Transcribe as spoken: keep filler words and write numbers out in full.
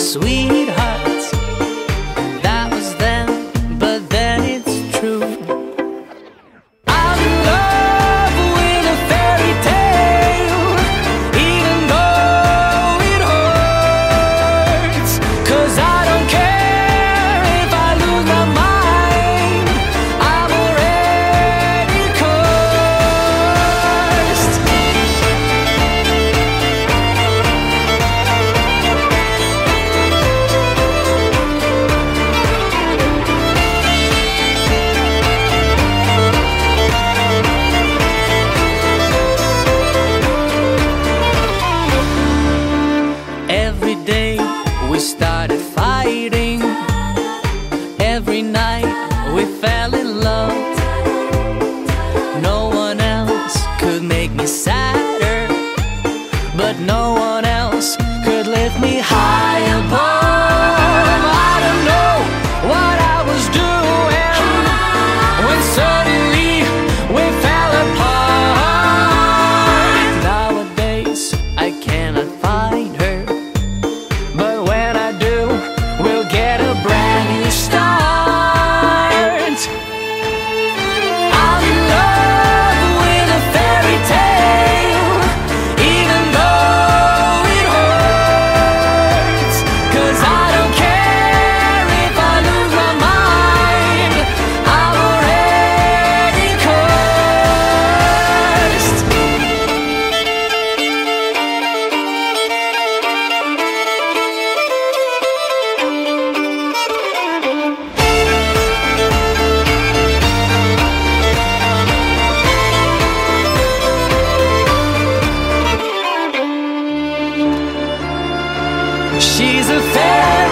sweetheart. That was then, but then it's true. I'm in love with a fairy tale, even though it hurts. 'Cause I don't care if I lose my mind, I'm already cursed. Every day we started fighting. Every night we fell in love. No one else could make me sadder, but no one else could lift me high above. I don't know what I was doing when suddenly we fell apart. Nowadays I cannot find her, but when I do, we'll get a brand new start. I'm in love with a fairy tale, even though it hurts. 'Cause I don't care if I lose my mind, I'm already cursed. She's a fairy